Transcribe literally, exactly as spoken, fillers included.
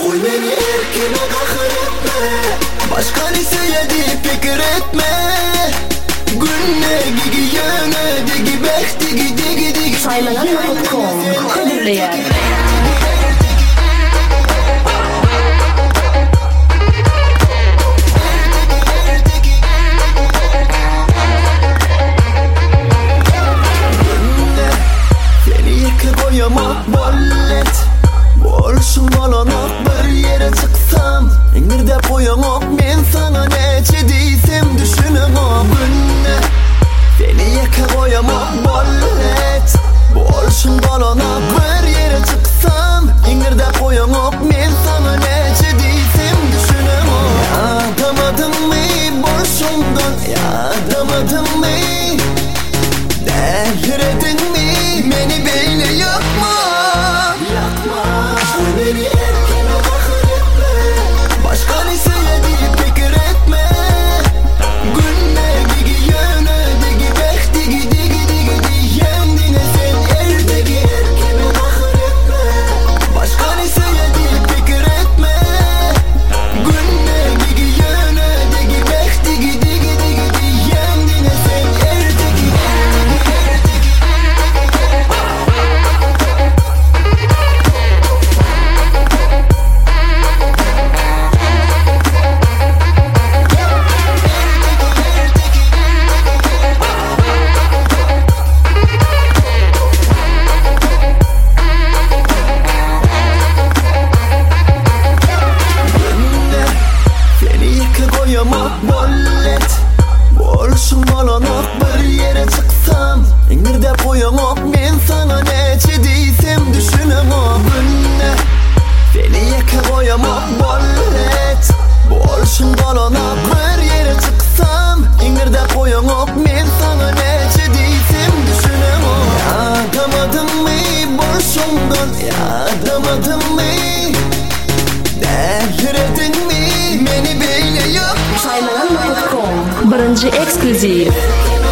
Oy beni erkine kahır etme, başka liseye deyip fikir etme. Günne gigi yöne digi bek digi digi digi saymalar nokta com Kadirli yer. Koyamak bollet Bolşun balanak bir yere çıksam İngirde koyamak men sana neçe diysem düşünemak Günne seni yeke koyamak bollet Bolşun balanak bir yere çıksam İngirde koyamak men sana neçe diysem düşünemak Yadamadın mı bolşundan yadamadın mı Deliredin mi beni beyle yakma Yakma beni erkene bakır etme Başka liseye deyip fikir etme Günne digi yöne digi bek digi digi digi diyen dine sen erdegi erkene bakır etme Başka liseye deyip fikir etme Günne digi yöne digi bek digi digi digi diyen dine sen erdegi koyamak bollet Bolşun balanak bir yere çıksam İngirde koyamak men sana neçe diysem düşünemak Günne seni yeke koyamak bollet Bolşun balanak bir yere çıksam İngirde koyamak men sana neçe diysem düşünemak Yadamadın mı bolşundan yadamadın mı Deliredin mi beni beyle yok saymalar nokta com birinci ekskluziv